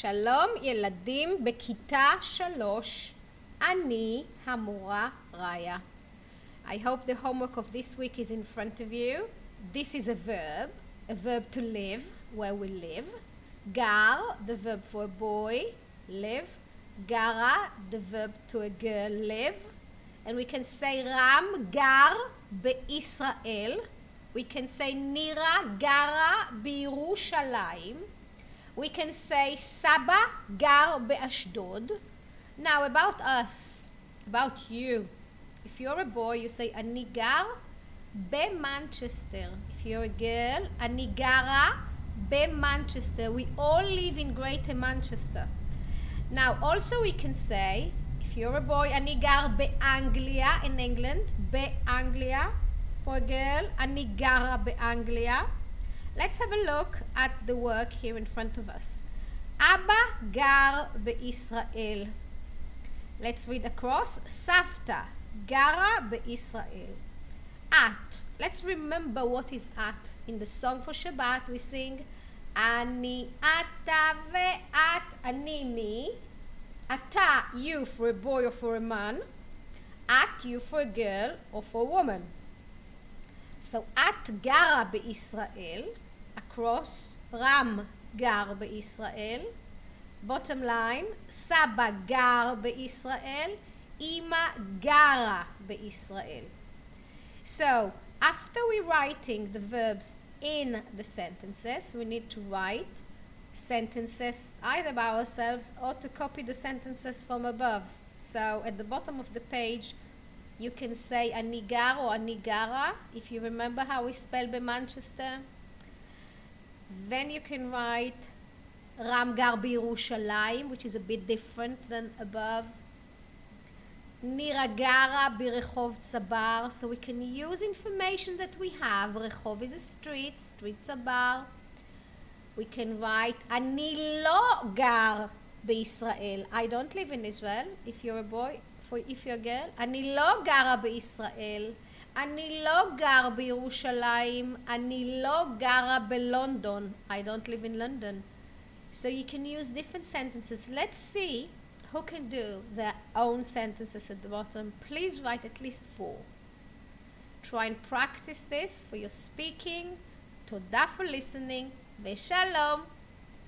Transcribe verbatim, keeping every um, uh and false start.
שלום ילדים בכיתה שלוש, אני המורה ריה. I hope the homework of this week is in front of you. This is a verb, a verb to live, where we live. גר, the verb for a boy, live. גרה, the verb to a girl, live. And we can say רם גר בישראל. We can say נירה גרה בירושלים. We can say סבא גר באשדוד. Now about us, about you. If you're a boy, you say אני גר במנצ'סטר. If you're a girl, אני גרה במנצ'סטר. We all live in Greater Manchester. Now also we can say, if you're a boy, אני גר באנגליה, in England, באנגליה. For a girl, אני גרה באנגליה. Let's have a look at the work here in front of us. אבא גר בישראל. Let's read across. סבתא גרה בישראל. את. Let's remember what is at. In the song for Shabbat we sing אני, אתה ואת. אני מי. אתה, you for a boy or for a man. את, you for a girl or for a woman. So את גרה בישראל. Across. רם גר בישראל. Bottom line. סבא גר בישראל. אמא גרה בישראל. So after we're writing the verbs in the sentences, we need to write sentences either by ourselves or to copy the sentences from above. So at the bottom of the page you can say אני גר or אני גרה, if you remember how we spell במנצ'סטר. Then you can write רם גר בירושלים, which is a bit different than above. נירה גרה ברחוב צבר, so we can use information that we have. רחוב is a street, street צבר. We can write אני לא גר בישראל. I don't live in Israel, if you're a boy. For if you're a girl, אני לא גרה בישראל. אני לא גר בירושלים. אני לא גרה בלונדון. I don't live in London. So you can use different sentences. Let's see who can do their own sentences at the bottom. Please write at least four. Try and practice this for your speaking. תודה for listening, ושלום.